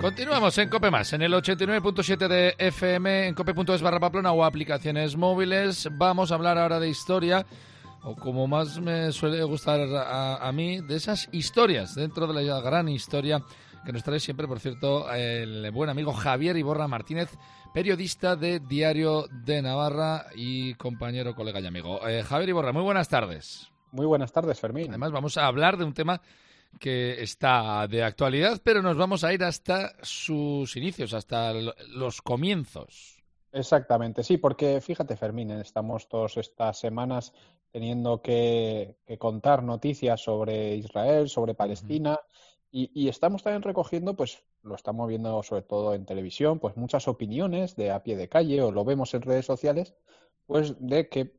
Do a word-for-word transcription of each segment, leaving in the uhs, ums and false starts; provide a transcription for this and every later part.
Continuamos en Cope Más, en el ochenta y nueve punto siete de F M, en cope punto es barra Pamplona o aplicaciones móviles. Vamos a hablar ahora de historia, o como más me suele gustar a, a mí, de esas historias dentro de la gran historia que nos trae siempre, por cierto, el buen amigo Javier Iborra Martínez, periodista de Diario de Navarra y compañero, colega y amigo. Eh, Javier Iborra, muy buenas tardes. Muy buenas tardes, Fermín. Además, vamos a hablar de un tema que está de actualidad, pero nos vamos a ir hasta sus inicios, hasta los comienzos. Exactamente, sí, porque fíjate, Fermín, estamos todas estas semanas teniendo que, que contar noticias sobre Israel, sobre Palestina, uh-huh. y, y estamos también recogiendo, pues lo estamos viendo sobre todo en televisión, pues muchas opiniones de a pie de calle, o lo vemos en redes sociales, pues de que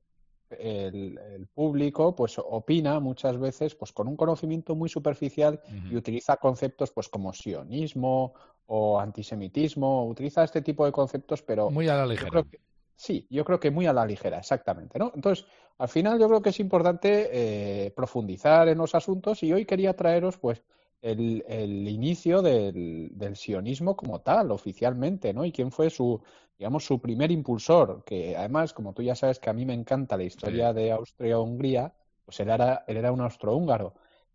El, el público pues opina muchas veces pues con un conocimiento muy superficial uh-huh. y utiliza conceptos pues como sionismo o antisemitismo, utiliza este tipo de conceptos, pero muy a la ligera. Yo creo que, sí, yo creo que muy a la ligera, exactamente, ¿no? Entonces, al final yo creo que es importante eh, profundizar en los asuntos, y hoy quería traeros pues el, el inicio del, del sionismo como tal, oficialmente, ¿no? Y quién fue su, digamos, su primer impulsor, que además, como tú ya sabes que a mí me encanta la historia sí. de Austria-Hungría, pues él era, él era un austrohúngaro.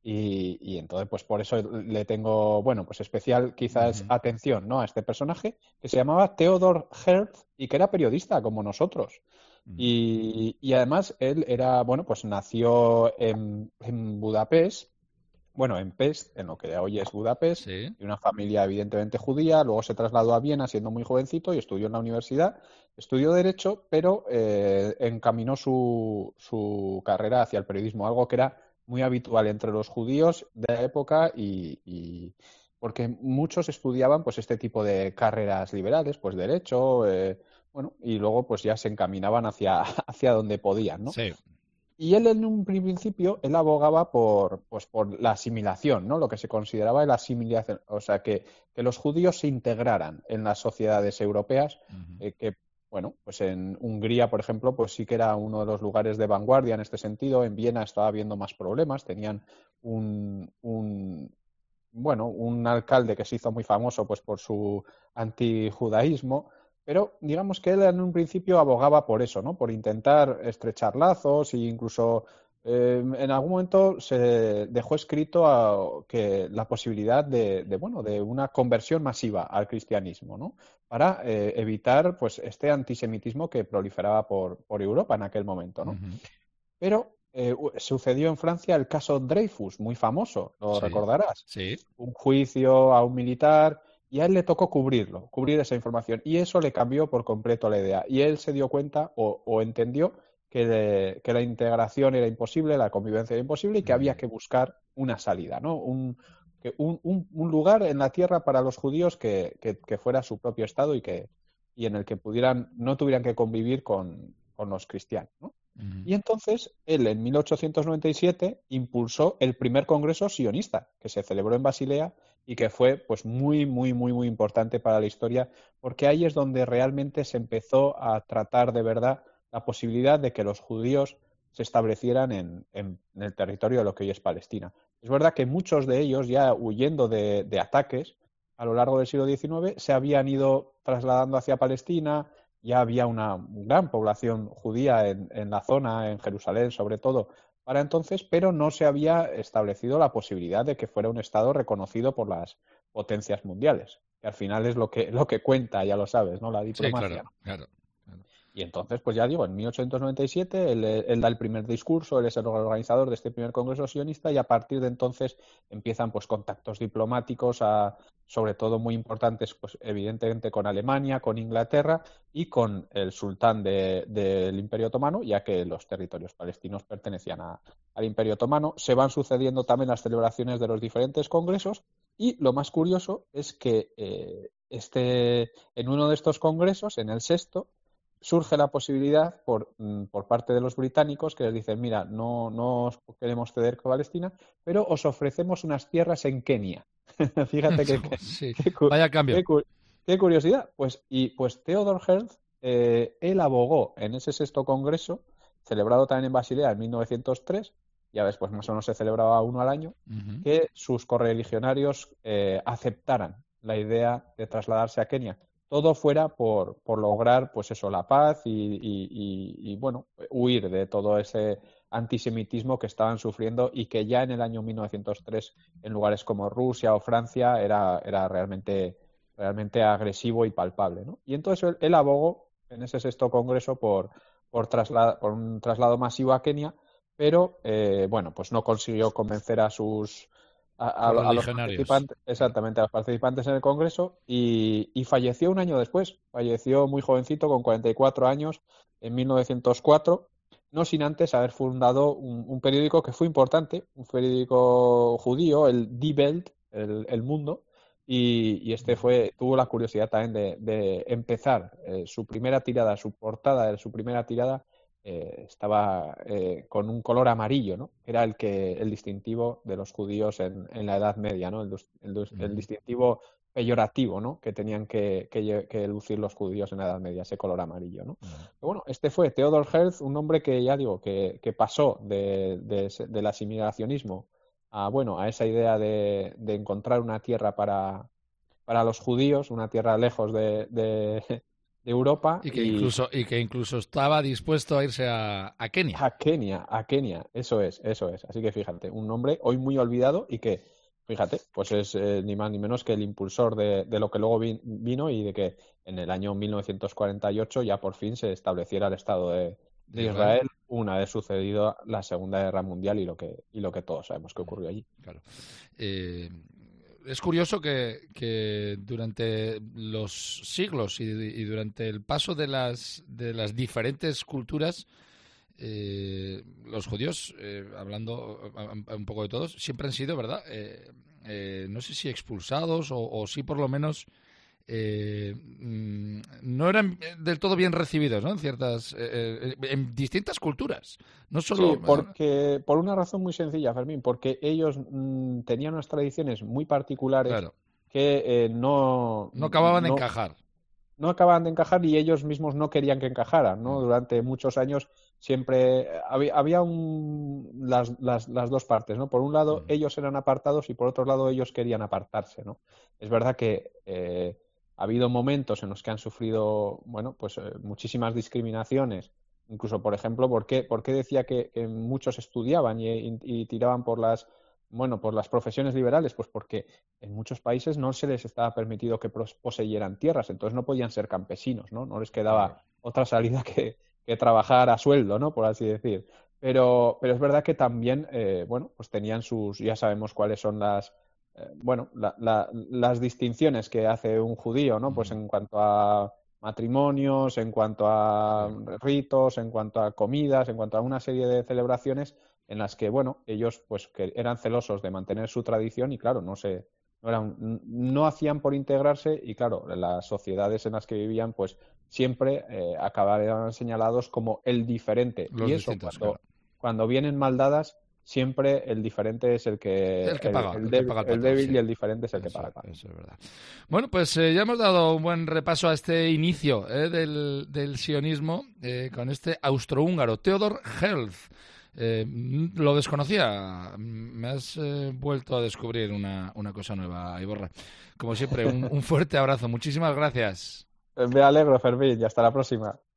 Y, y entonces, pues por eso le tengo, bueno, pues especial quizás uh-huh. atención, ¿no? A este personaje que se llamaba Theodor Herzl y que era periodista como nosotros. Uh-huh. Y, y además él era, bueno, pues nació en, en Budapest. Bueno, en Pest, en lo que hoy es Budapest, sí. de una familia evidentemente judía, luego se trasladó a Viena siendo muy jovencito y estudió en la universidad, estudió Derecho, pero eh, encaminó su, su carrera hacia el periodismo, algo que era muy habitual entre los judíos de la época, y, y porque muchos estudiaban pues este tipo de carreras liberales, pues Derecho, eh, bueno, y luego pues ya se encaminaban hacia, hacia donde podían, ¿no? Sí. Y él en un principio, él abogaba por, pues, por la asimilación, ¿no? Lo que se consideraba la asimilación, o sea, que, que los judíos se integraran en las sociedades europeas, uh-huh. eh, que, bueno, pues en Hungría, por ejemplo, pues sí que era uno de los lugares de vanguardia en este sentido. En Viena estaba habiendo más problemas, tenían un, un bueno, un alcalde que se hizo muy famoso pues por su antijudaísmo. Pero digamos que él en un principio abogaba por eso, ¿no? Por intentar estrechar lazos, e incluso eh, en algún momento se dejó escrito a, que la posibilidad de, de, bueno, de una conversión masiva al cristianismo, ¿no? Para eh, evitar pues este antisemitismo que proliferaba por, por Europa en aquel momento, ¿no? Uh-huh. Pero eh, sucedió en Francia el caso Dreyfus, muy famoso, lo sí. recordarás. Sí. Un juicio a un militar, y a él le tocó cubrirlo, cubrir esa información, y eso le cambió por completo la idea. Y él se dio cuenta o, o entendió que, de, que la integración era imposible, la convivencia era imposible, y que mm. había que buscar una salida, ¿no? Un, que un, un, un lugar en la tierra para los judíos que, que, que fuera su propio estado, y que y en el que pudieran no tuvieran que convivir con, con los cristianos, ¿no? Uh-huh. Y entonces él en mil ochocientos noventa y siete impulsó el primer congreso sionista, que se celebró en Basilea y que fue pues muy, muy, muy, muy importante para la historia, porque ahí es donde realmente se empezó a tratar de verdad la posibilidad de que los judíos se establecieran en, en, en el territorio de lo que hoy es Palestina. Es verdad que muchos de ellos, ya huyendo de, de ataques a lo largo del siglo diecinueve, se habían ido trasladando hacia Palestina. Ya había una gran población judía en, en la zona, en Jerusalén sobre todo, para entonces, pero no se había establecido la posibilidad de que fuera un Estado reconocido por las potencias mundiales, que al final es lo que, lo que cuenta, ya lo sabes, ¿no? La diplomacia. Sí, claro, ¿no? claro, claro. Y entonces, pues ya digo, en mil ochocientos noventa y siete él, él da el primer discurso, él es el organizador de este primer congreso sionista, y a partir de entonces empiezan pues contactos diplomáticos, a, sobre todo muy importantes, pues evidentemente con Alemania, con Inglaterra y con el sultán de, del Imperio Otomano, ya que los territorios palestinos pertenecían a, al Imperio Otomano. Se van sucediendo también las celebraciones de los diferentes congresos, y lo más curioso es que eh, este, en uno de estos congresos, en el sexto, surge la posibilidad por, por parte de los británicos, que les dicen, mira, no, no os queremos ceder con Palestina, pero os ofrecemos unas tierras en Kenia. Fíjate que, que, sí. que, Vaya cambio. Qué, qué curiosidad. Pues, y pues Theodor Herzl, eh, él abogó en ese sexto congreso, celebrado también en Basilea en mil novecientos tres, ya ves, pues más o menos se celebraba uno al año, uh-huh. que sus correligionarios eh, aceptaran la idea de trasladarse a Kenia. Todo fuera por, por lograr, pues eso, la paz y, y, y, y, bueno, huir de todo ese antisemitismo que estaban sufriendo y que ya en el año mil novecientos tres en lugares como Rusia o Francia era, era realmente, realmente agresivo y palpable, ¿no? Y entonces él, él abogó en ese sexto congreso por, por, traslado, por un traslado masivo a Kenia, pero eh, bueno, pues no consiguió convencer a sus a, a, a los participantes, exactamente, a los participantes en el Congreso y, y falleció un año después. Falleció muy jovencito, con cuarenta y cuatro años, en mil novecientos cuatro, no sin antes haber fundado un, un periódico que fue importante, un periódico judío, el Die Welt, el, el Mundo, y, y este fue tuvo la curiosidad también de, de empezar eh, su primera tirada, su portada de su primera tirada. Eh, estaba eh, con un color amarillo, ¿no? Era el que el distintivo de los judíos en, en la Edad Media, ¿no? El, el, el distintivo peyorativo, ¿no? Que tenían que, que, que lucir los judíos en la Edad Media, ese color amarillo, ¿no? Pero bueno, este fue Theodor Herzl, un hombre que ya digo que, que pasó de, de, del asimilacionismo a bueno a esa idea de, de encontrar una tierra para, para los judíos, una tierra lejos de, de de Europa y que incluso y que incluso estaba dispuesto a irse a, a Kenia. A Kenia, a Kenia, eso es, eso es. Así que fíjate, un nombre hoy muy olvidado y que, fíjate, pues es eh, ni más ni menos que el impulsor de, de lo que luego vi, vino y de que en el año mil novecientos cuarenta y ocho ya por fin se estableciera el Estado de, de Israel, una vez sucedido la Segunda Guerra Mundial y lo que y lo que todos sabemos que ocurrió allí. Claro. Eh... Es curioso que, que durante los siglos y, y durante el paso de las, de las diferentes culturas, eh, los judíos, eh, hablando un poco de todos, siempre han sido, ¿verdad? Eh, eh, no sé si expulsados o, o sí por lo menos eh, no eran del todo bien recibidos, ¿no? En ciertas, eh, en distintas culturas, no solo. Sí, porque por una razón muy sencilla, Fermín, porque ellos mmm, tenían unas tradiciones muy particulares, claro, que eh, no no acababan no, de encajar. No acababan de encajar y ellos mismos no querían que encajaran, ¿no? Durante muchos años siempre había, había un, las, las, las dos partes, ¿no? Por un lado, ellos eran apartados y por otro lado, ellos querían apartarse, ¿no? Es verdad que eh, ha habido momentos en los que han sufrido, bueno, pues eh, muchísimas discriminaciones. Incluso, por ejemplo, ¿por qué, por qué decía que, que muchos estudiaban y, y, y tiraban por las, bueno, por las profesiones liberales? Pues porque en muchos países no se les estaba permitido que poseyeran tierras, entonces no podían ser campesinos, ¿no? No les quedaba claro. otra salida que, que trabajar a sueldo, ¿no? Por así decir. Pero, pero es verdad que también, eh, bueno, pues tenían sus, ya sabemos cuáles son las, eh, bueno, la, la, las distinciones que hace un judío, ¿no? Pues en cuanto a matrimonios, en cuanto a ritos, en cuanto a comidas, en cuanto a una serie de celebraciones en las que, bueno, ellos pues que eran celosos de mantener su tradición y claro, no se no, eran, no hacían por integrarse y claro, las sociedades en las que vivían pues siempre eh, acababan señalados como el diferente. Los y eso distintos, cuando, claro. cuando vienen mal dadas, siempre el diferente es el que el que paga, el, el, el, débil, que paga el, el débil sí. y el diferente es el eso, que paga. Eso es verdad. Bueno, pues eh, ya hemos dado un buen repaso a este inicio eh, del, del sionismo eh, con este austrohúngaro, Theodor Herzl. Eh, lo desconocía, me has eh, vuelto a descubrir una, una cosa nueva, Iborra. Como siempre, un, un fuerte abrazo, muchísimas gracias. Me alegro, Fermín, y hasta la próxima.